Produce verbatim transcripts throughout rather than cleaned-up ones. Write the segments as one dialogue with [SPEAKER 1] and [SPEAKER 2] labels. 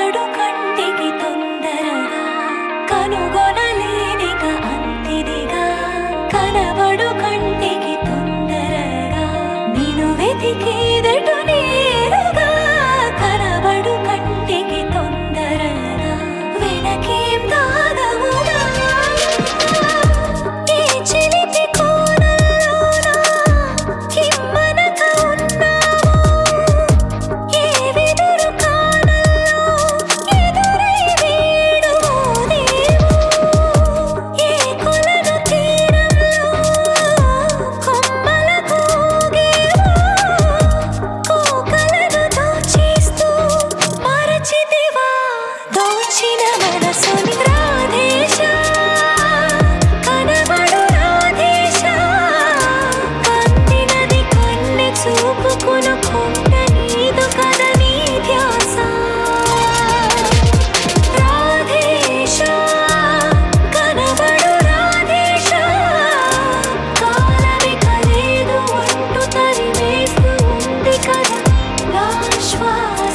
[SPEAKER 1] కనబడు కంటికి తొందరగా కనుగొనలేనిక అంతిదిగా కనబడు కంటికి తొందరగా నిన్ను వెతికేదటు నేరుగా కనబడు కంటికి తొందరగా వెనకేం దాగవుగా ఈ చిలిపి కోణంలోన కిమ్మనక ఉన్నావు ఏ వెదురు కాణంలో ఎదురై వీడుదేమో ఏ కొలను తీరంలో కొమ్మలకు ఊగేవో కోకలను దోచేస్తూ మరచితివా దోచిన మనసుని రాధేశా కనబడు రాధేశా కందినది కన్నె చూపుకును కొండ నీదు కద నీ ధ్యాస రాధేశా కనబడు రాధేశా కాలమిక లేదు అంటూ తరిమేస్తూ ఉంది కదా నా శ్వాస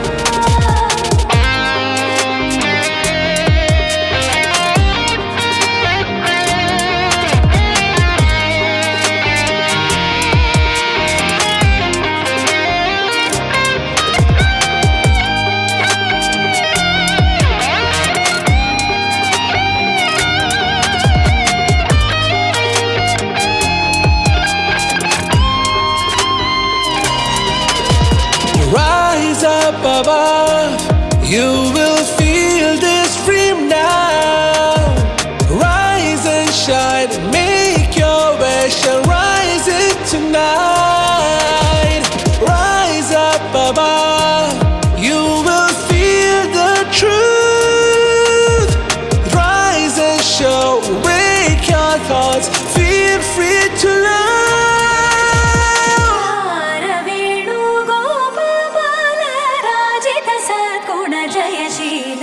[SPEAKER 2] Rise up above, you will feel this dream now. Rise and shine, make your wish and rise it tonight. Rise up above, you will feel the truth. Rise and show, wake your thoughts, feel free to love.
[SPEAKER 1] Venu Gopala ರಾಜಿತ ಸದ್ಗುಣ ಜಯಶೀಲ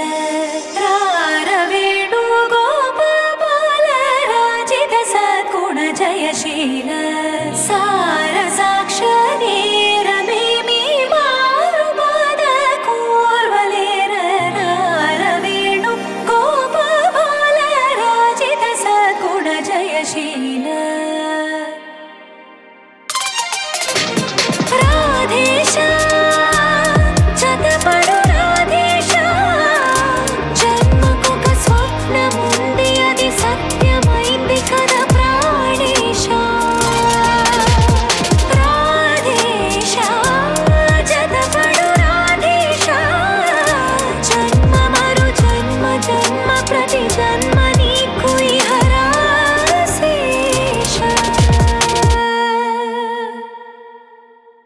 [SPEAKER 1] ವೇಣು ಗೋಪಾಲ ರಾಜಿತ ಸದ್ಗುಣ ಜಯಶೀಲ